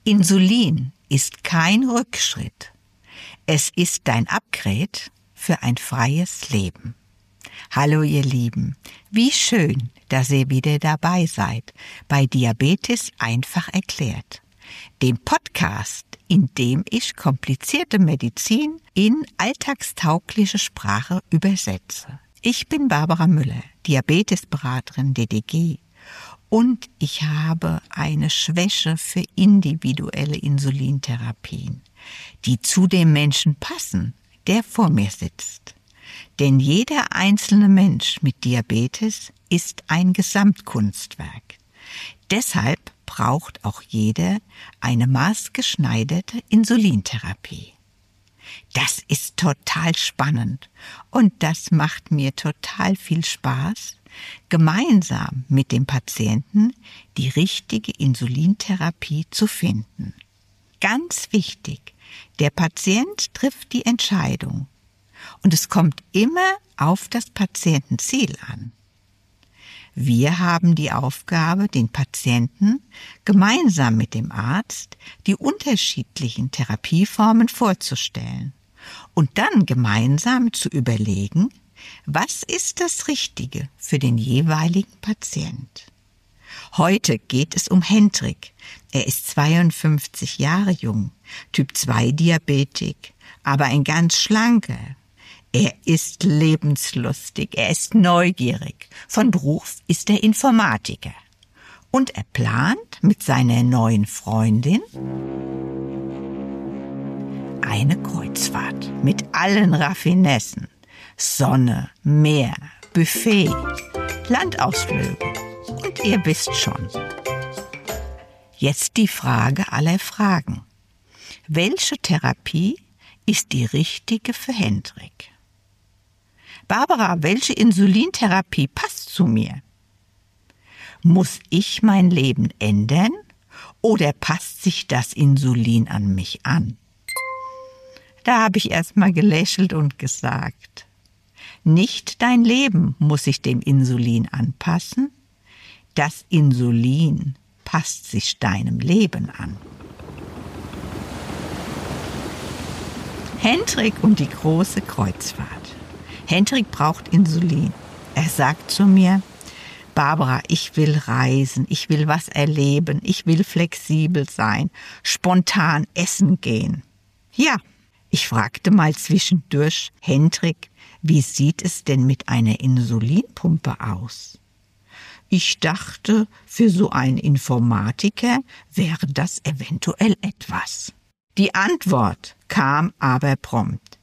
Insulin ist kein Rückschritt. Es ist dein Upgrade für ein freies Leben. Hallo ihr Lieben, wie schön, dass ihr wieder dabei seid bei Diabetes einfach erklärt, dem Podcast, in dem ich komplizierte Medizin in alltagstaugliche Sprache übersetze. Ich bin Barbara Müller, Diabetesberaterin DDG, und ich habe eine Schwäche für individuelle Insulintherapien, die zu dem Menschen passen, der vor mir sitzt. Denn jeder einzelne Mensch mit Diabetes ist ein Gesamtkunstwerk. Deshalb braucht auch jeder eine maßgeschneiderte Insulintherapie. Das ist total spannend und das macht mir total viel Spaß, gemeinsam mit dem Patienten die richtige Insulintherapie zu finden. Ganz wichtig, der Patient trifft die Entscheidung und es kommt immer auf das Patientenziel an. Wir haben die Aufgabe, den Patienten gemeinsam mit dem Arzt die unterschiedlichen Therapieformen vorzustellen und dann gemeinsam zu überlegen, was ist das Richtige für den jeweiligen Patient. Heute geht es um Hendrik. Er ist 52 Jahre jung, Typ-2-Diabetik, aber ein ganz schlanker. Er ist lebenslustig, er ist neugierig. Von Beruf ist er Informatiker. Und er plant mit seiner neuen Freundin eine Kreuzfahrt mit allen Raffinessen. Sonne, Meer, Buffet, Landausflüge und ihr wisst schon. Jetzt die Frage aller Fragen. Welche Therapie ist die richtige für Hendrik? Barbara, welche Insulintherapie passt zu mir? Muss ich mein Leben ändern oder passt sich das Insulin an mich an? Da habe ich erst mal gelächelt und gesagt, nicht dein Leben muss sich dem Insulin anpassen, das Insulin passt sich deinem Leben an. Hendrik und die große Kreuzfahrt. Hendrik braucht Insulin. Er sagt zu mir, Barbara, ich will reisen, ich will was erleben, ich will flexibel sein, spontan essen gehen. Ja, ich fragte mal zwischendurch, Hendrik, wie sieht es denn mit einer Insulinpumpe aus? Ich dachte, für so einen Informatiker wäre das eventuell etwas. Die Antwort kam aber prompt.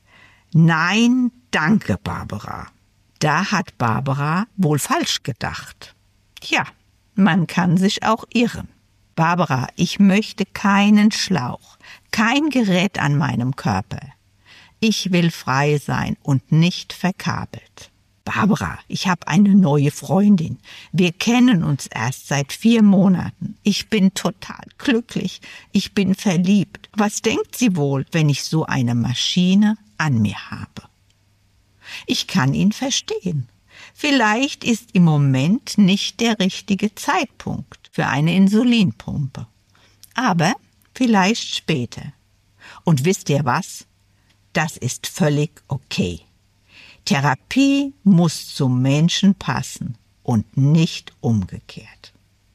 Nein, danke, Barbara. Da hat Barbara wohl falsch gedacht. Tja, man kann sich auch irren. Barbara, ich möchte keinen Schlauch, kein Gerät an meinem Körper. Ich will frei sein und nicht verkabelt. Barbara, ich habe eine neue Freundin. Wir kennen uns erst seit 4 Monaten. Ich bin total glücklich. Ich bin verliebt. Was denkt sie wohl, wenn ich so eine Maschine an mir habe? Ich kann ihn verstehen. Vielleicht ist im Moment nicht der richtige Zeitpunkt für eine Insulinpumpe. Aber vielleicht später. Und wisst ihr was? Das ist völlig okay. Therapie muss zum Menschen passen und nicht umgekehrt.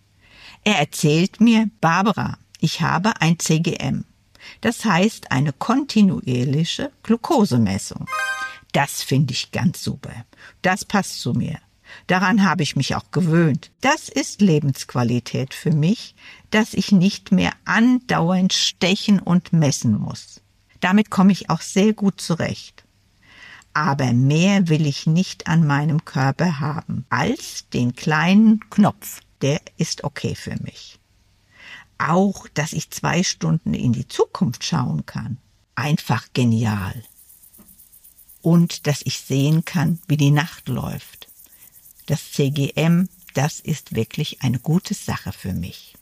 Er erzählt mir, Barbara, ich habe ein CGM. Das heißt eine kontinuierliche Glukosemessung. Das finde ich ganz super. Das passt zu mir. Daran habe ich mich auch gewöhnt. Das ist Lebensqualität für mich, dass ich nicht mehr andauernd stechen und messen muss. Damit komme ich auch sehr gut zurecht. Aber mehr will ich nicht an meinem Körper haben als den kleinen Knopf. Der ist okay für mich. Auch, dass ich 2 Stunden in die Zukunft schauen kann. Einfach genial. Und dass ich sehen kann, wie die Nacht läuft. Das CGM, das ist wirklich eine gute Sache für mich.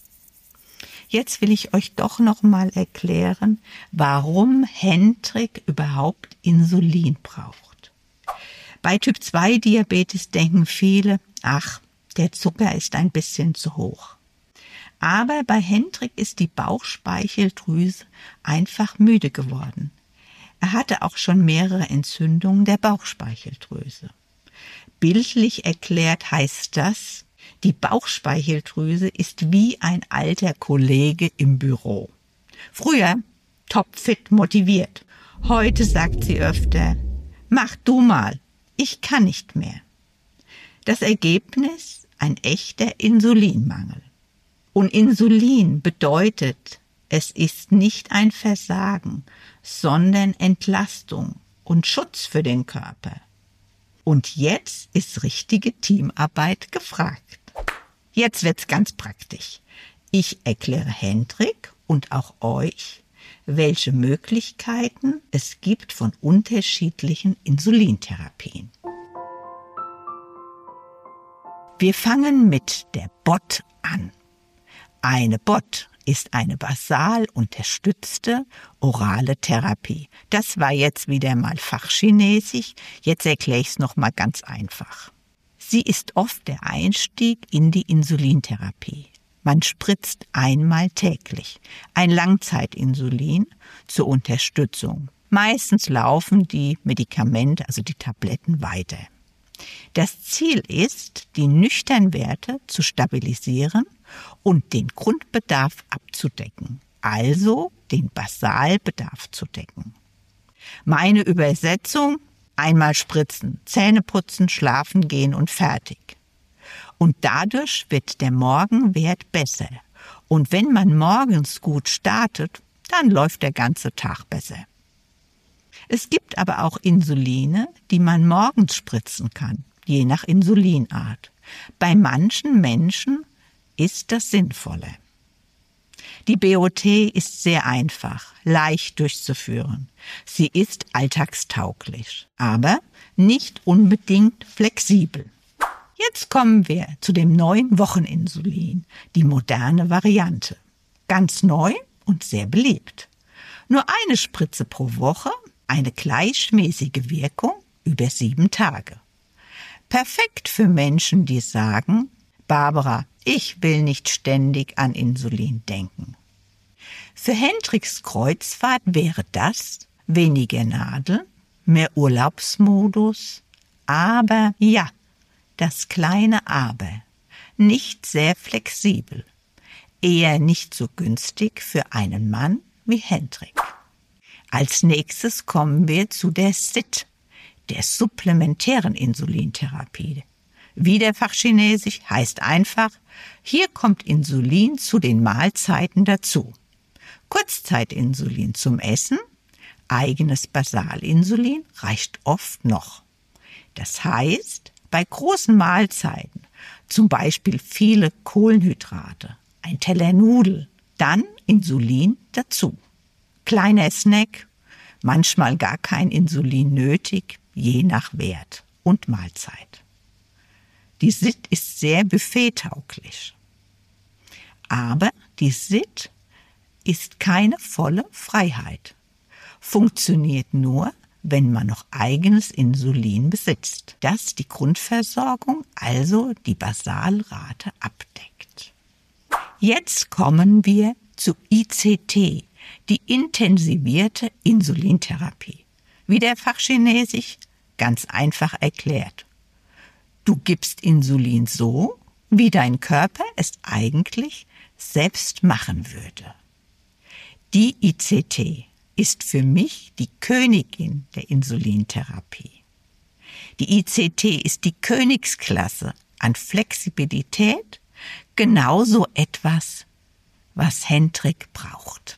Jetzt will ich euch doch noch mal erklären, warum Hendrik überhaupt Insulin braucht. Bei Typ-2-Diabetes denken viele, ach, der Zucker ist ein bisschen zu hoch. Aber bei Hendrik ist die Bauchspeicheldrüse einfach müde geworden. Er hatte auch schon mehrere Entzündungen der Bauchspeicheldrüse. Bildlich erklärt heißt das, die Bauchspeicheldrüse ist wie ein alter Kollege im Büro. Früher topfit motiviert. Heute sagt sie öfter, mach du mal, ich kann nicht mehr. Das Ergebnis? Ein echter Insulinmangel. Und Insulin bedeutet, es ist nicht ein Versagen, sondern Entlastung und Schutz für den Körper. Und jetzt ist richtige Teamarbeit gefragt. Jetzt wird's ganz praktisch. Ich erkläre Hendrik und auch euch, welche Möglichkeiten es gibt von unterschiedlichen Insulintherapien. Wir fangen mit der BOT an. Eine BOT ist eine basal unterstützte orale Therapie. Das war jetzt wieder mal Fachchinesisch, jetzt erkläre ich es nochmal ganz einfach. Sie ist oft der Einstieg in die Insulintherapie. Man spritzt einmal täglich ein Langzeitinsulin zur Unterstützung. Meistens laufen die Medikamente, also die Tabletten, weiter. Das Ziel ist, die nüchternen Werte zu stabilisieren und den Grundbedarf abzudecken, also den Basalbedarf zu decken. Meine Übersetzung: einmal spritzen, Zähne putzen, schlafen gehen und fertig. Und dadurch wird der Morgenwert besser. Und wenn man morgens gut startet, dann läuft der ganze Tag besser. Es gibt aber auch Insuline, die man morgens spritzen kann, je nach Insulinart. Bei manchen Menschen ist das sinnvoller. Die BOT ist sehr einfach, leicht durchzuführen. Sie ist alltagstauglich, aber nicht unbedingt flexibel. Jetzt kommen wir zu dem neuen Wocheninsulin, die moderne Variante. Ganz neu und sehr beliebt. Nur eine Spritze pro Woche, eine gleichmäßige Wirkung über 7 Tage. Perfekt für Menschen, die sagen, Barbara, ich will nicht ständig an Insulin denken. Für Hendriks Kreuzfahrt wäre das weniger Nadeln, mehr Urlaubsmodus, aber ja, das kleine Aber, nicht sehr flexibel, eher nicht so günstig für einen Mann wie Hendrik. Als nächstes kommen wir zu der SIT, der supplementären Insulintherapie. Wieder Fachchinesisch heißt einfach, hier kommt Insulin zu den Mahlzeiten dazu. Kurzzeitinsulin zum Essen, eigenes Basalinsulin reicht oft noch. Das heißt, bei großen Mahlzeiten, zum Beispiel viele Kohlenhydrate, ein Teller Nudel, dann Insulin dazu. Kleiner Snack, manchmal gar kein Insulin nötig, je nach Wert und Mahlzeit. Die SIT ist sehr buffettauglich. Aber die SIT ist keine volle Freiheit. Funktioniert nur, wenn man noch eigenes Insulin besitzt, das die Grundversorgung, also die Basalrate, abdeckt. Jetzt kommen wir zu ICT, die intensivierte Insulintherapie. Wieder Fachchinesisch, ganz einfach erklärt. Du gibst Insulin so, wie dein Körper es eigentlich selbst machen würde. Die ICT ist für mich die Königin der Insulintherapie. Die ICT ist die Königsklasse an Flexibilität, genauso etwas, was Hendrik braucht.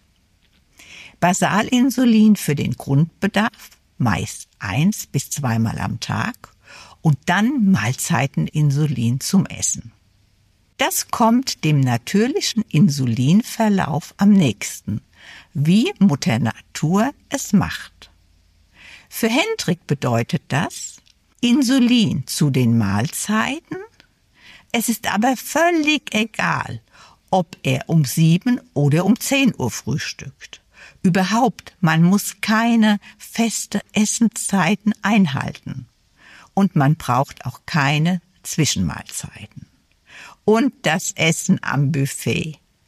Basalinsulin für den Grundbedarf, meist 1 bis 2 Mal am Tag, und dann Mahlzeiteninsulin zum Essen. Das kommt dem natürlichen Insulinverlauf am nächsten, wie Mutter Natur es macht. Für Hendrik bedeutet das Insulin zu den Mahlzeiten. Es ist aber völlig egal, ob er um 7 oder um 10 Uhr frühstückt. Überhaupt, man muss keine feste Essenszeiten einhalten. Und man braucht auch keine Zwischenmahlzeiten. Und das Essen am Buffet.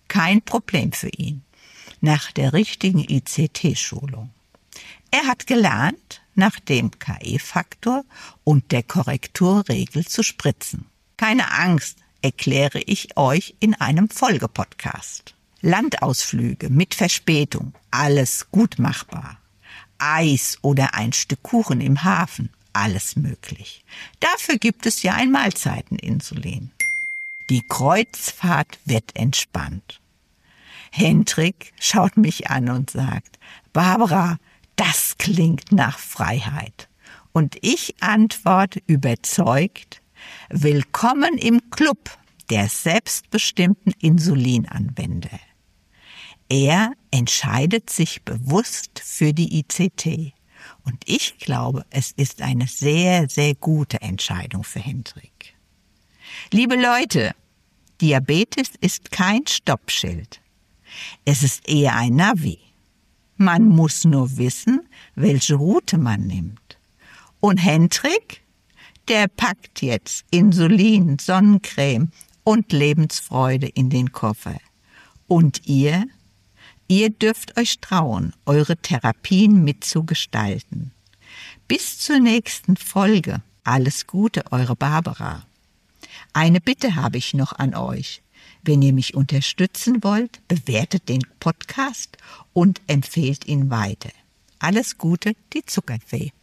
Kein Problem für ihn. Nach der richtigen ICT-Schulung. Er hat gelernt, nach dem KE-Faktor und der Korrekturregel zu spritzen. Keine Angst, erkläre ich euch in einem Folgepodcast. Landausflüge mit Verspätung, alles gut machbar. Eis oder ein Stück Kuchen im Hafen, alles möglich. Dafür gibt es ja ein Mahlzeiteninsulin. Die Kreuzfahrt wird entspannt. Hendrik schaut mich an und sagt, Barbara, das klingt nach Freiheit. Und ich antworte überzeugt, willkommen im Club der selbstbestimmten Insulinanwender. Er entscheidet sich bewusst für die ICT. Und ich glaube, es ist eine sehr, sehr gute Entscheidung für Hendrik. Liebe Leute, Diabetes ist kein Stoppschild. Es ist eher ein Navi. Man muss nur wissen, welche Route man nimmt. Und Hendrik, der packt jetzt Insulin, Sonnencreme und Lebensfreude in den Koffer. Und ihr dürft euch trauen, eure Therapien mitzugestalten. Bis zur nächsten Folge. Alles Gute, eure Barbara. Eine Bitte habe ich noch an euch. Wenn ihr mich unterstützen wollt, bewertet den Podcast und empfehlt ihn weiter. Alles Gute, die Zuckerfee.